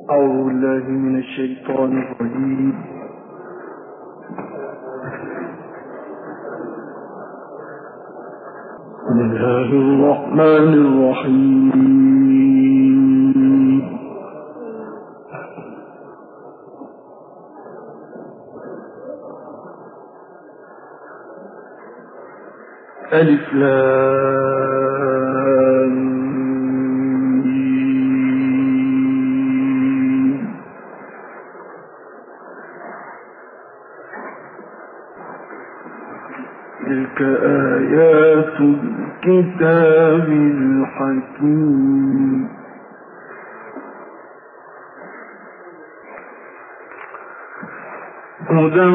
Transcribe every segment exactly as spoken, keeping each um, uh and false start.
أعوذ بالله من الشيطان الرجيم. بسم الله الرحمن الرحيم. ألف لام ميم. تلك آيات الكتاب الحكيم. هدى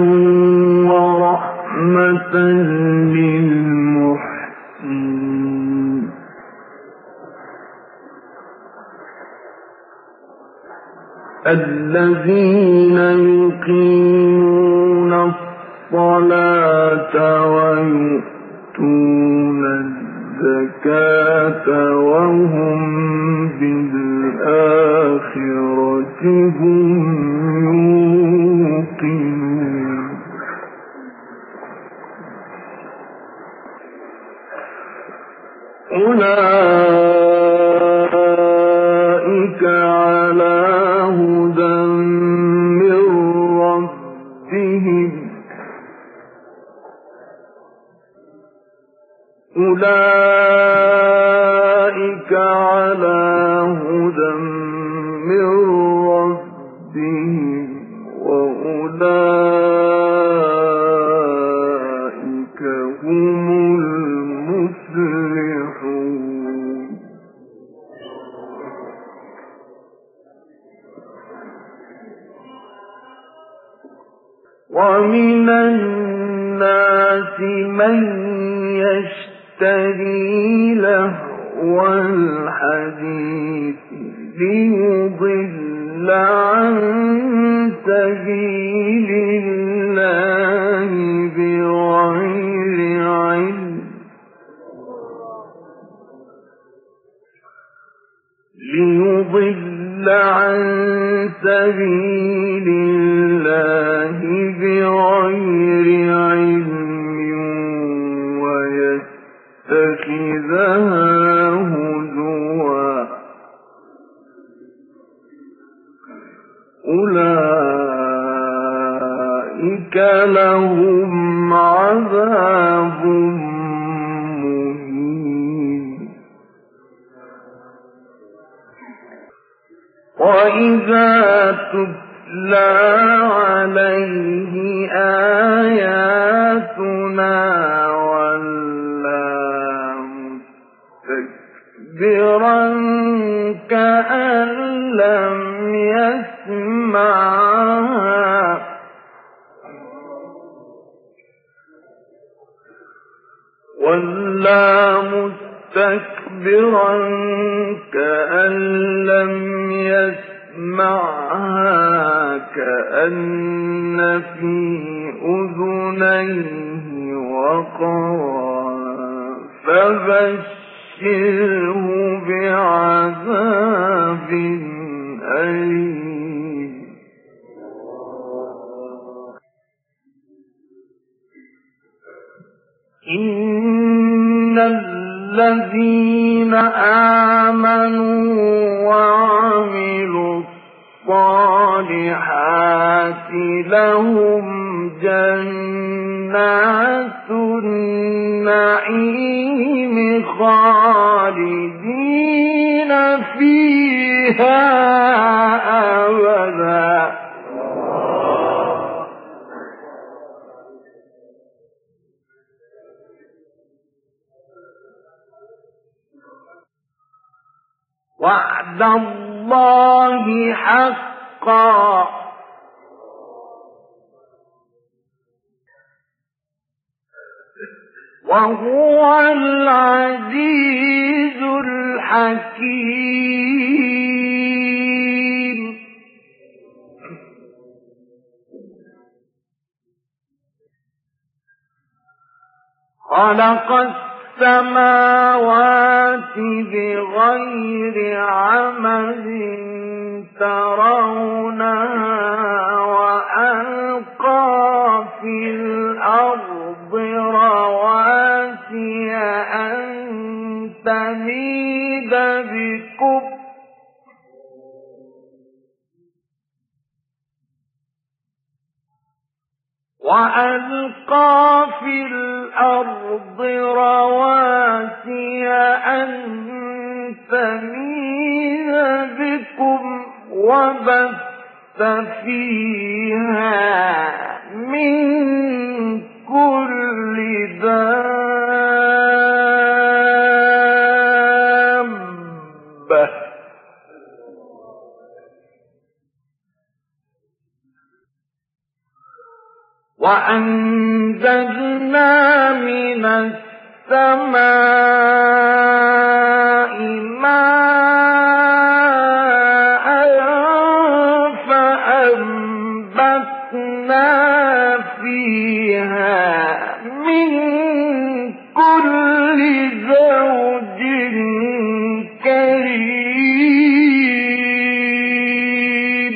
ورحمة للمحسنين. الذين يقيمون الصلاة ويؤتون الزكاة وهم بالآخرة هم يوقنون. أولئك على هدى من ربهم أولئك على هدى من ربهم وأولئك هم المفلحون. ومن الناس من يشتري لهو الحديث ليضل عن سبيل الله بغير علم ليضل عن سبيل الله بغير علم ويتخذها هزوا. أولئك لهم عذاب مهين. وإذا تتلى عليه آياتنا ولى مستكبرا كأن لم يسمعها ولى مستكبرا كأن لم يسمعها كأن في أذنيه وقرا فبشره بعذاب أليم. إن الذين آمنوا وعملوا الصالحات لهم جنات النعيم خالدين فيها أبدا. وعد الله حقا وهو العزيز الحكيم. خلق السماوات بغير عمد ترونها وألقى في الأرض رواسي أن تميد بكم وألقى في الأرض رواسي أن تميد بكم وبث فيها من كل دابة وأنزلنا من السماء ماء فأنبتنا فيها من كل زوج كريم.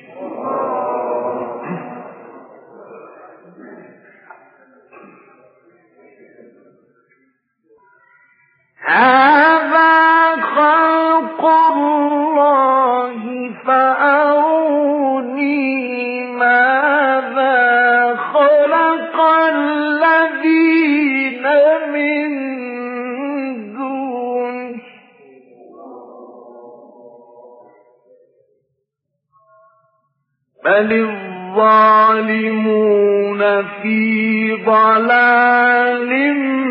هذا خلق الله فأروني ماذا خلق الذين من دونه بل الظالمون في ضلال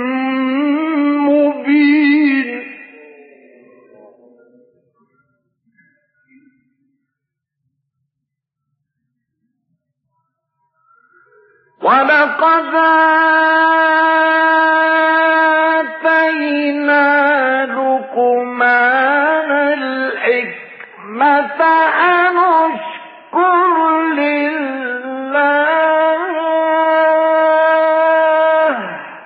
مبين. ولقد آتينا لقمان الحكمة أن اشكر لله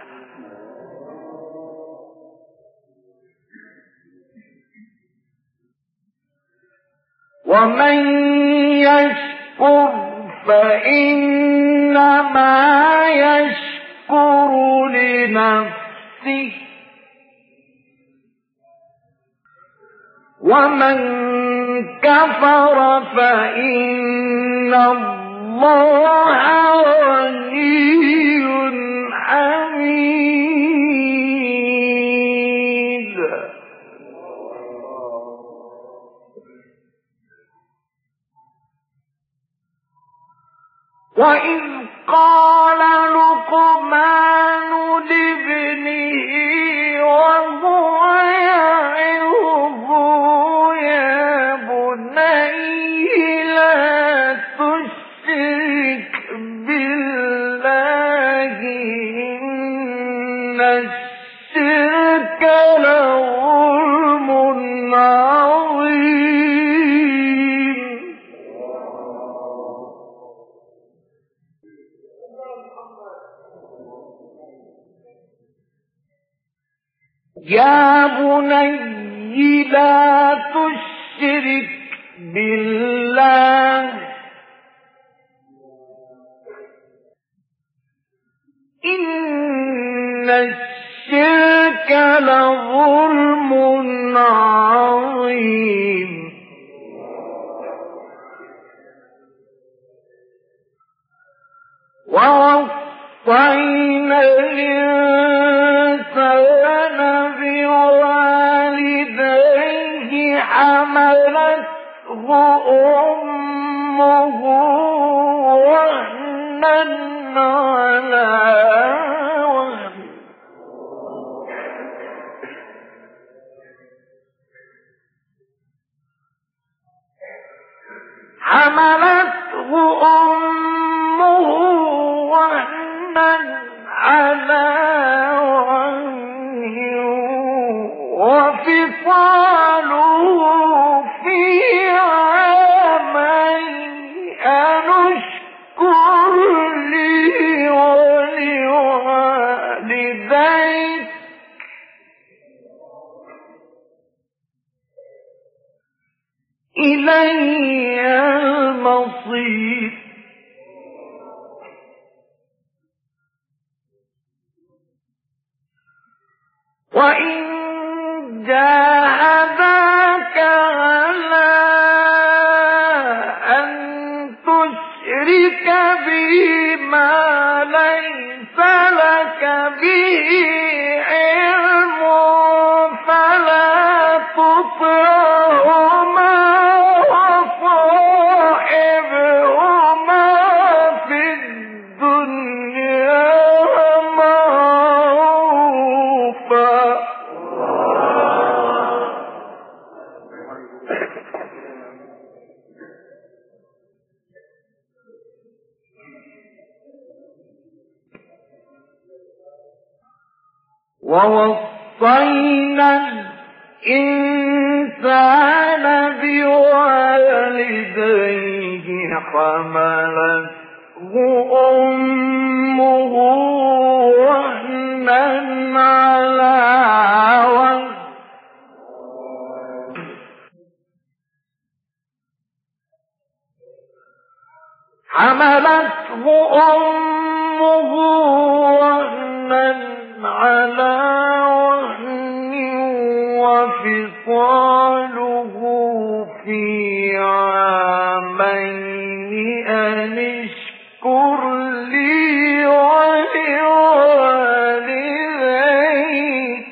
ومن يشكر فإنما يشكر لنفسه ومن كفر فإن الله غني حميد. وإذ قال لقمان لابنه وهو يعظه يا بني لا تشرك بالله إن الشرك لظلم عظيم. يا بني لا تشرك بالله إن الشرك لظلم عظيم. ووصينا الإنسان بوالديه حملته أمه وهنا على وهن حملته أمه وهنا على وهن وفصاله في عامين أن اشكر لي ولوالديك إلي فيما ليس لك به علم فلا تطعهما وصاحبهما في الدنيا معروفا. ووصينا الإنسان بوالديه حملته أمه وهنا على وهن حملته أمه وهنا على وهن وفصاله في عامين أن اشكر لي ولوالديك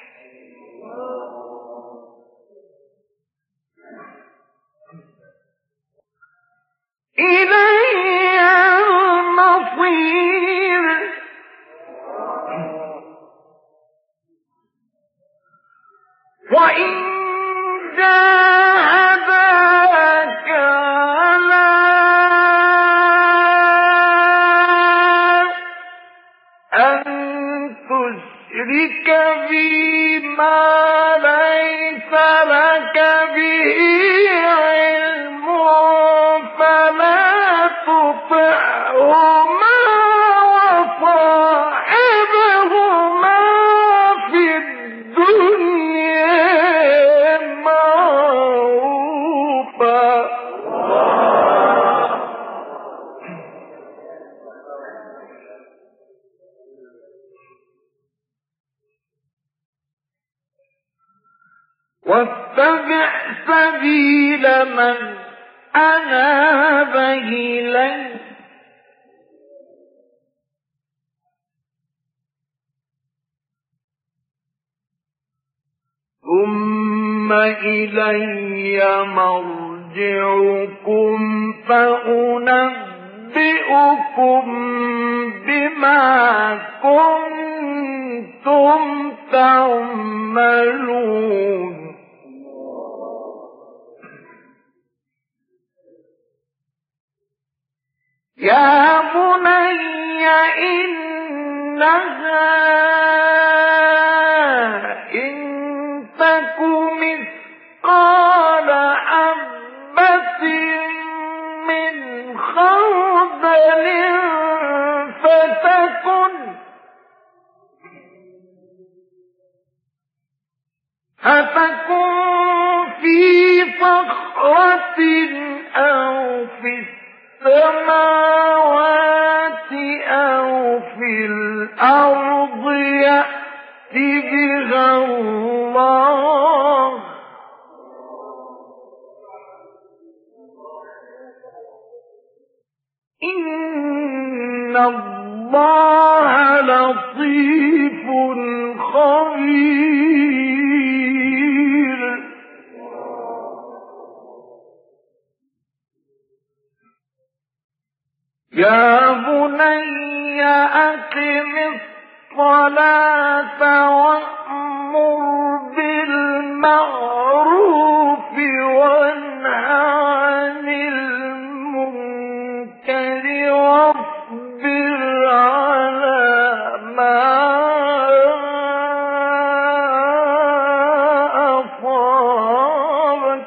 إلي المصير. وإن جاهداك على أن تشرك بما ليس لك به علم فلا تطعهما وصاحبهما في الدنيا معروفا. واتبع سبيل من أناب إلي ثم إلي مرجعكم فأنبئكم بما كنتم تعملون. يا بني إنها إن تك مثقال حبة من خردل فتكن فتكن في صخرة أو في السماوات أو في الأرض يأت بها الله إن الله لطيف خبير. يا بني أقم الصلاة وأمر بالمعروف وانه عن المنكر واصبر على ما أصابك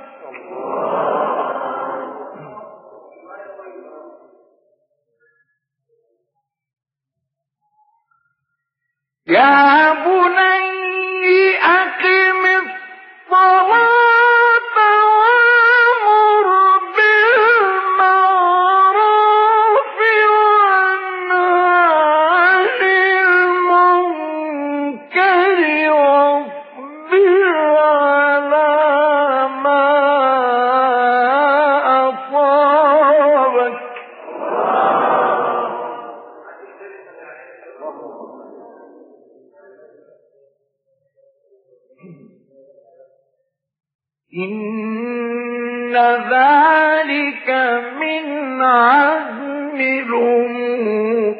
يا بني أقم الصلاة وأمر بالمعروف وانه عن المنكر واصبر على ما أصابك عزم الأمور.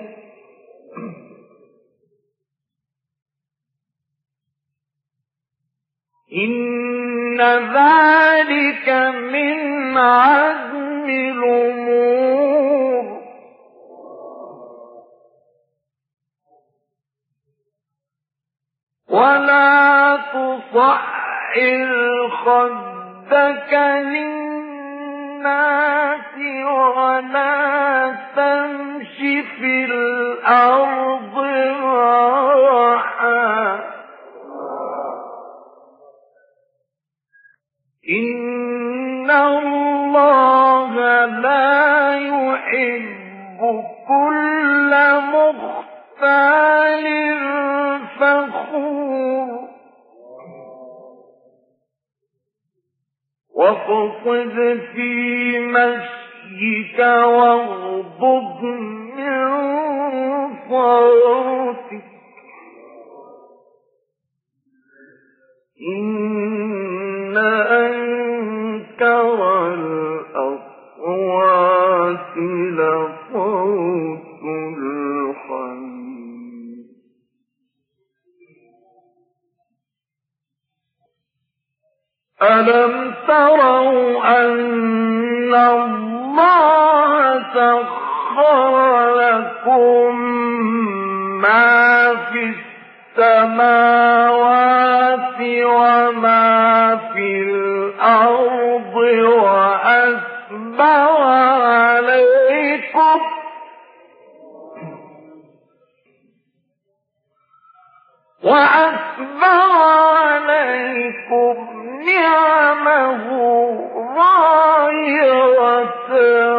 إن ذلك من عزم الأمور. ولا تصعر خدك للناس ولا تمش في الأرض مرحا. إن الله لا يحب كل مختال فخور. واقصد في مشيك واغضض من صوتك. إن أنكر الأصوات لصوت الحمير. ألم تروا أن الله سخر لكم ما في السماوات وما في الأرض وأسبغ عليكم وأسبغ عليكم نعمه ظاهرة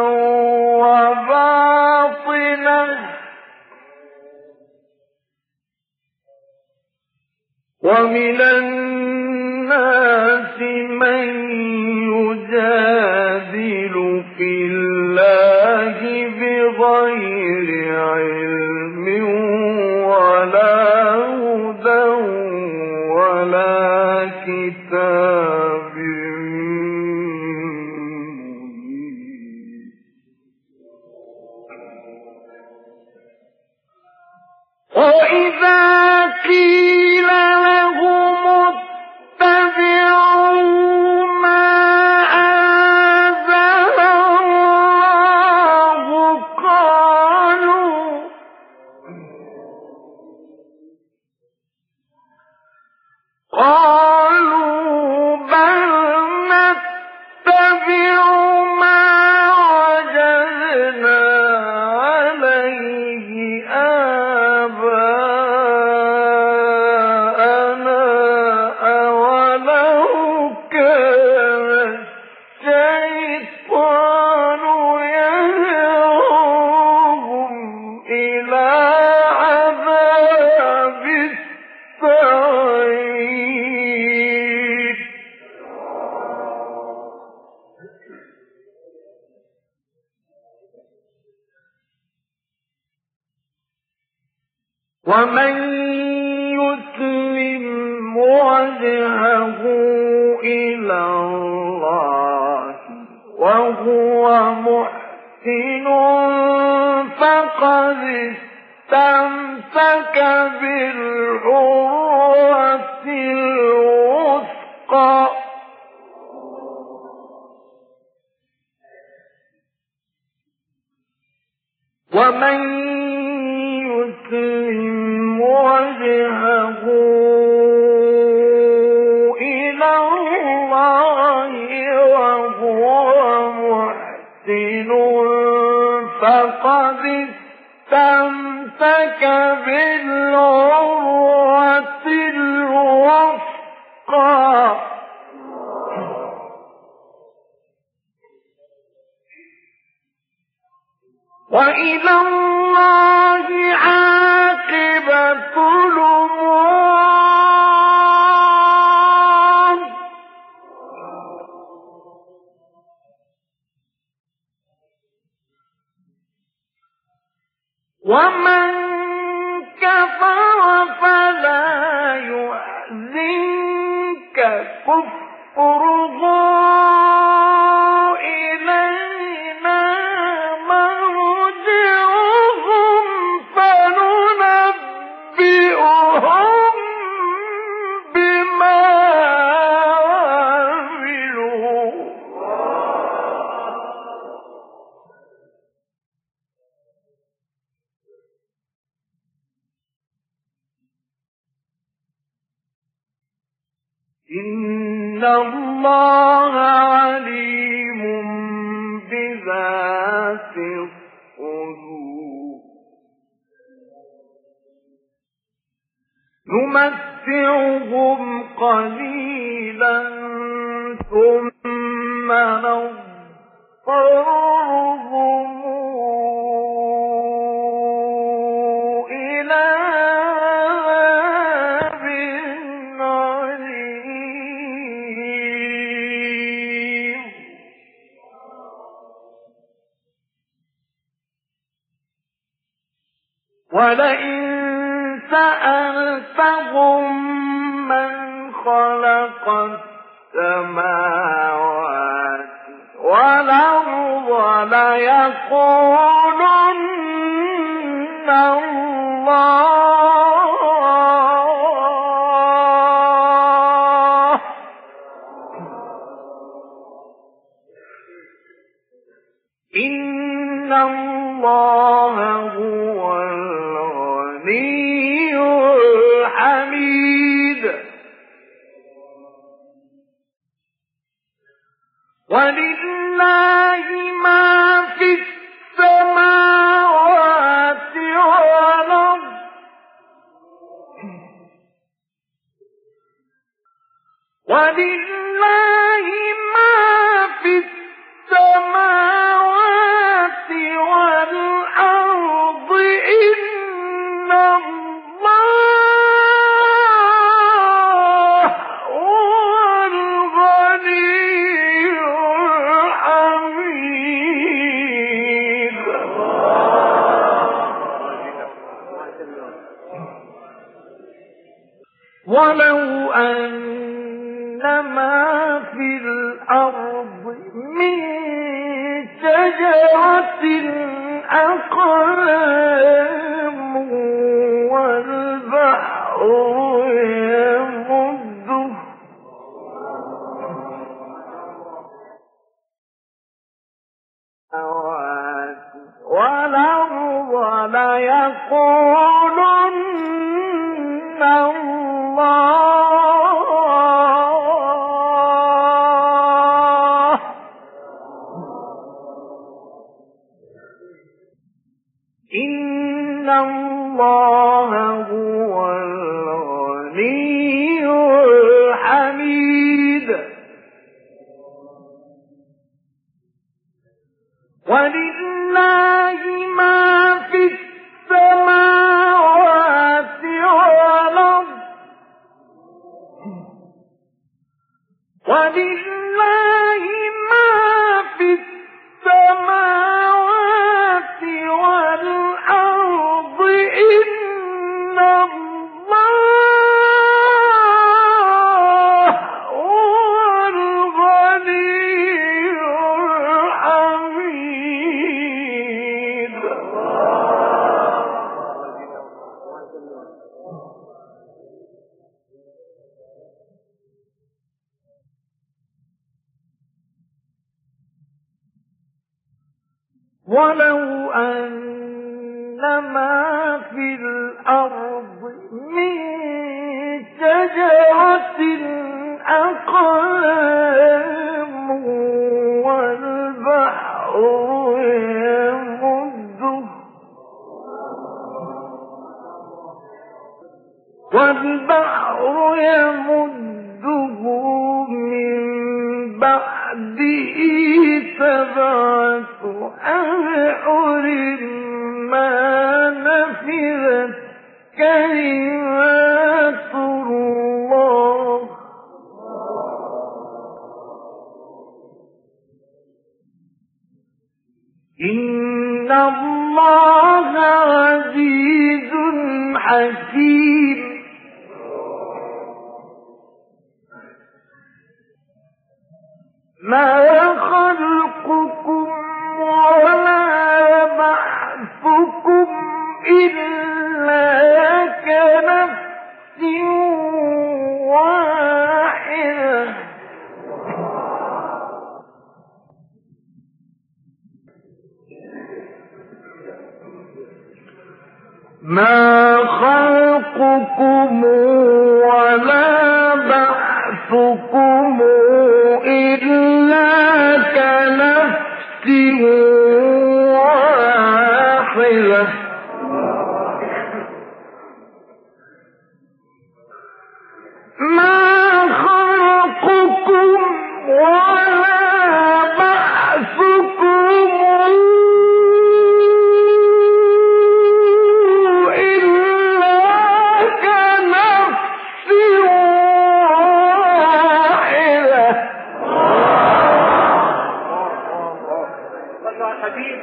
وباطنة ومن الناس من يجادل في الله بغير علم ولا هدى ولا كتاب مبين. وإذا قيل لهم اتبعوا ما أنزل الله قالوا قالوا بل نتبع ما وجدنا عليه آباءنا أولو كان الشيطان يدعوهم إلى عذاب السعير. ومن يسلم وجهه إلى الله وهو محسن فقد استمسك بالعروة الوثقى. ومن يسلم وجهه إلى الله وهو محسن فقد استمسك بالعروة الوثقى. وإلى الله عاقبة الأمور. ومن كفر فلا يحزنك كفره إلينا إن الله عليم بذات الصدور نمتعهم قليلا ثم نضطرهم إلى عذاب عليم ولئن سألتهم من خلق السماوات والأرض ليقولن الله إن الله هو الغني الحميد ولله ما في السماوات والأرض ولله ما في السماوات والأرض إن الله هو الغني الحميد ولو أن ما في الأرض من شجرة أقلام والبحر يمده والأرض ليقولن الله إن الله هو الغني الحميد ولله ما في السماوات والأرض ولله ما في السماوات والأرض إن الله هو الغني الحميد ولو أن ما في الأرض من شجرة أقلام والبحر يمده والبحر يمده من بعده سبعة أبحر ما نفذت كلمات الله إن الله عزيز حكيم ما خلقكم ولا بعثكم إلا كنفس واحدة ما خلقكم ولا بعثكم بعثكم إلا كنفس واحدة ما خلقكم ولا بعثكم إلا كنفس واحدة. صلوا على الحبيب.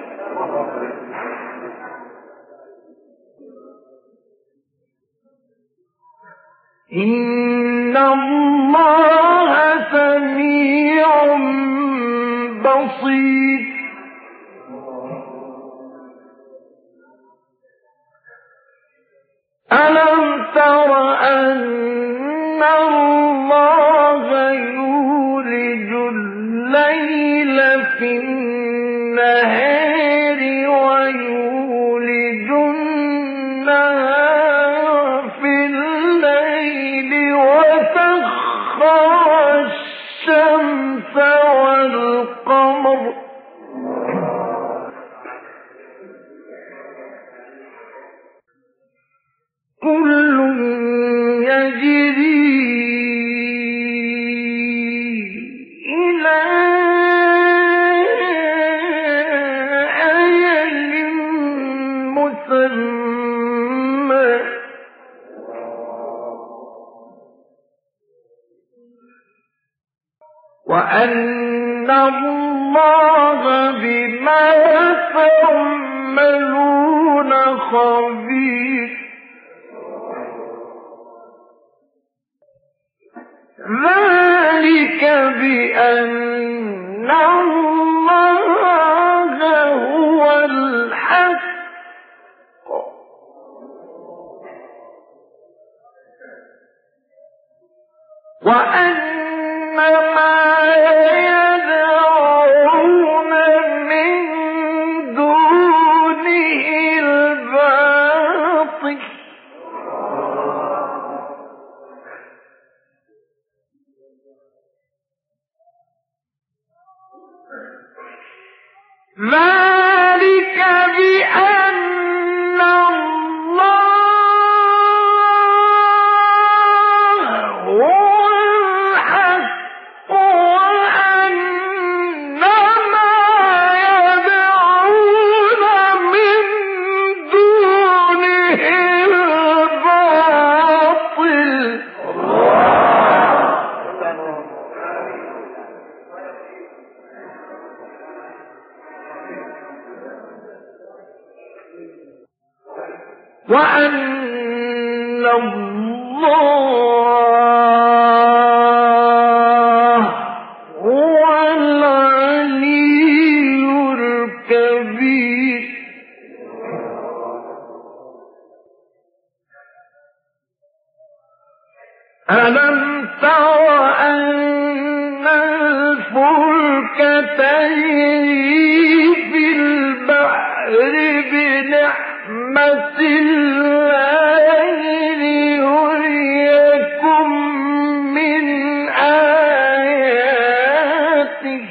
إن الله سميع بصير. ألم تر أن الله يولج الليل في النهار ويولج النهار في الليل وسخر الشمس والقمر كل يجري إلى أجل مسمى وأن الله بما تعملون خبير. ذلك بأن الله هو الحق وأن ما يدعون من دونه الباطل ذلك بأن الله هو الحق وأن ما يدعون من دونه الباطل. وأن الله هو العلي الكبير. ألم تر أن الفلك تجري في البحر بنعمة الله ليريكم من آياته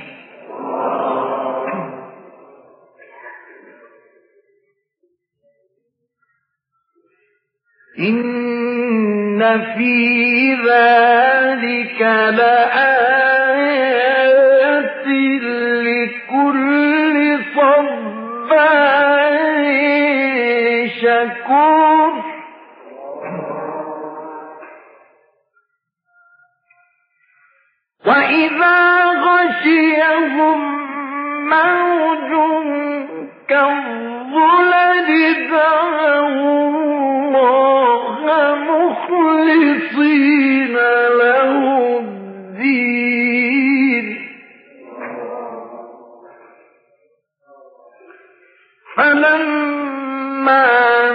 إن في ذلك لآيات لكل صبار شكور. وإذا غشيهم موج كالظلل دعوا الله مخلصين له الدين فلما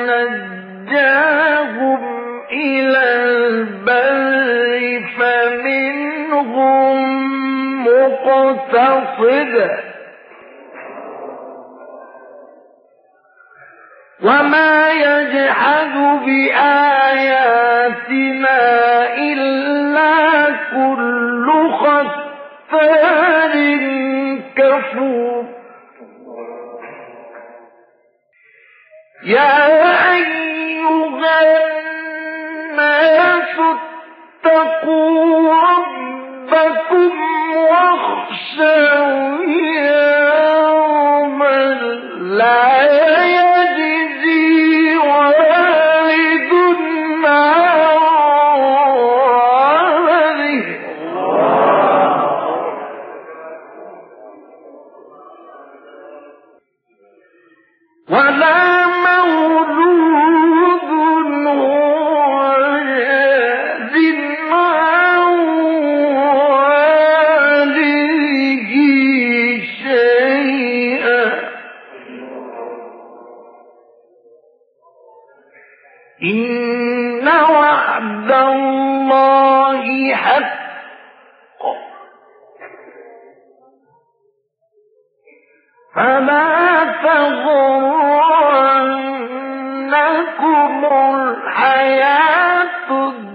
نجاهم إلى البر فمنهم مقتصد وما يجحد بآياتنا إلا كل يا أيها الناس اتقوا ربكم واخشوا يوما لا يجزي والد عن ولده ولا مولود هو جاز عن والده شيئا إن وعد الله حق فلا تغرنكم الحياة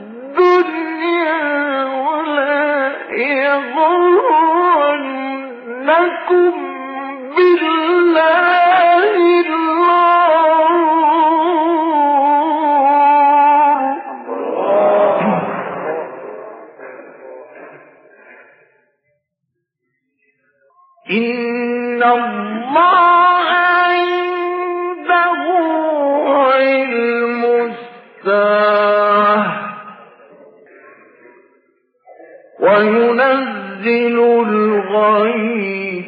الدنيا ولا يغرنكم بالله الغرور إن الله عنده علم الساعة وينزل الغيث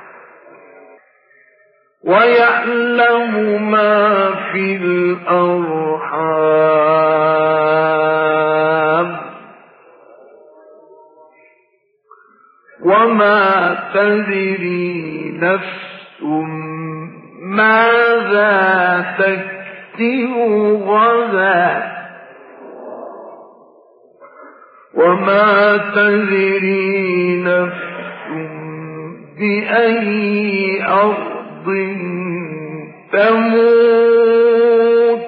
ويعلم ما في الأرحام وما تدري نفس ماذا تكسب غدا وما تدري نفس بأي أرض تموت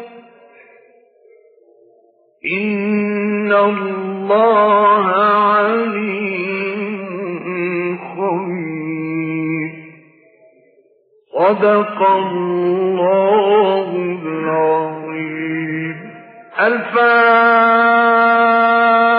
إن الله عليم خبير صدق الله العظيم. الفاتحة.